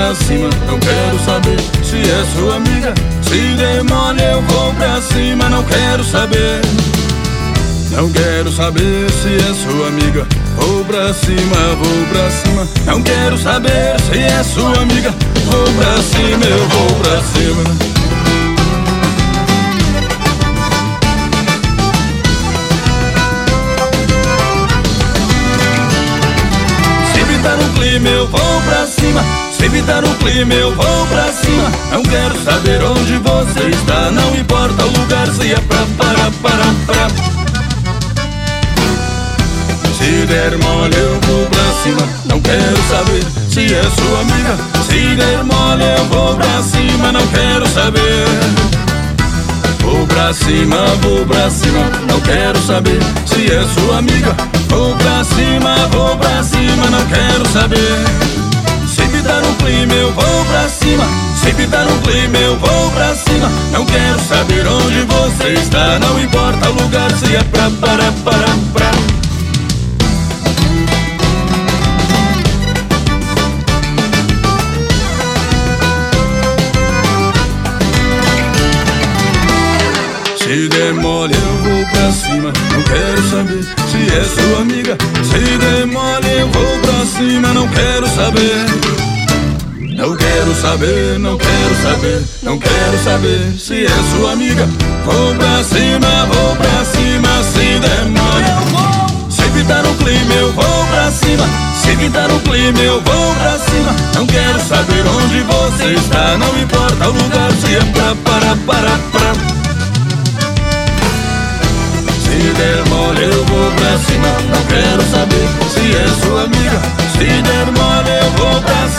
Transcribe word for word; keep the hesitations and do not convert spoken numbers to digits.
pra cima. Não quero saber se é sua amiga. Se der mole eu vou pra cima. Não quero saber. Não quero saber se é sua amiga. Vou pra cima, vou pra cima. Não quero saber se é sua amiga. Vou pra cima, eu vou pra cima. Se no clima eu vou pra cima. Se evitar no clima eu vou pra cima. Não quero saber onde você está. Não importa o lugar, se é pra, para, para, para. Se der mole eu vou pra cima. Não quero saber se é sua amiga. Se der mole eu vou pra cima. Não quero saber. Vou pra cima, vou pra cima. Não quero saber se é sua amiga. Vou pra cima, vou pra cima. Não quero saber. Se evitar no clima eu vou pra cima. Se evitar no clima eu vou pra cima. Não quero saber onde você está. Não importa o lugar, se é pra, para, para, para. Se der mole eu vou pra cima. Não quero saber se é sua amiga. Se der mole eu vou pra cima. Não quero saber. Não quero saber, não quero saber. Não quero saber se é sua amiga. Vou pra cima, vou pra cima. Se der mole eu vou. Se evitar no clima eu vou pra cima. Se evitar no clima eu vou pra cima. Não quero saber onde você está. Não importa o lugar, se é pra, para, para, para. Se der mole eu vou pra cima. Não quero saber se é sua amiga. Se der mole eu vou pra cima.